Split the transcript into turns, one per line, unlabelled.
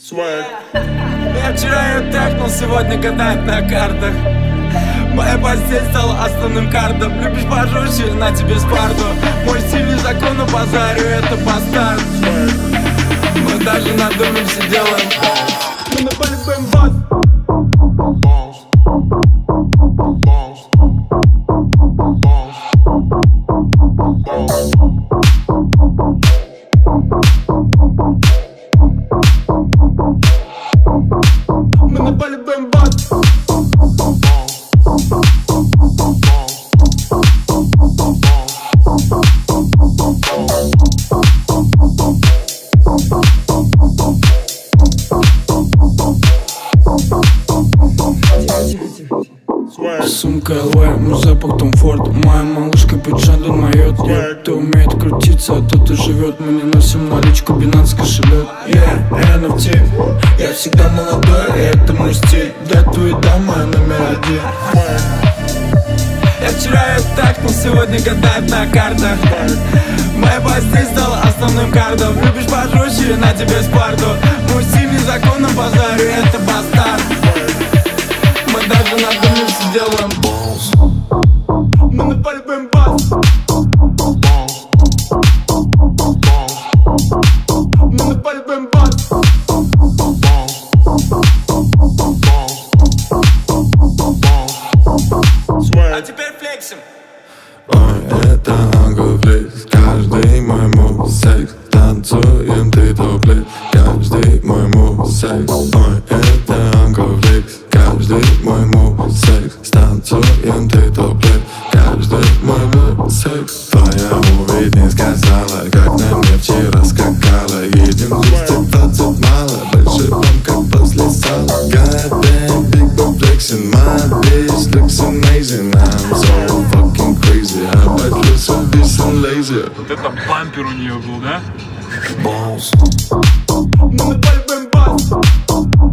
Я вчера ее тэкнул, сегодня гадает на картах. Моя постель стала основным картом. Любишь пожестче, на тебе спарту. Мой стиль незаконно базарю, это бастард. Мы даже на доме все делаем. Мы на поле бэмбас. Мы на поле бэмбас. Сумка ЛВ, мой запах Том Форд. Моя малышка пиджадан моет. Кто умеет крутиться, а тот и живет. Мы не носим наличку, Binance кошелек. NFT, я всегда молодой, и это мой стиль. Для твоей дамы номер один. Я вчера ее тэкнул, сегодня гадает на картах. Моя постель стала основным картом. Любишь пожестче, на тебе спарту. Мой стиль незаконно базарю, это бастард. Мы даже на доме все делаем. Мы на поле бэмбас. Мы на поле бэмбас. А теперь флексим.
Ой, это ангофлекс. Каждый мой мув секс. Танцуем, ты топлес. Каждый мой мув секс. Ой, это ангофлекс. Каждый мой мув секс. Танцуем, ты топлес. Каждый мой мув секс. Твоя муви не сказала, как на мне вчера скакала. Едем 220 мало, больше вам как после сала. God damn, big boy flexing. My bitch looks amazing. I'm so fucking crazy. I might listen, be some lazy.
Вот это бампер у нее был, да?
Bounce.
Мы на поле бэмбас.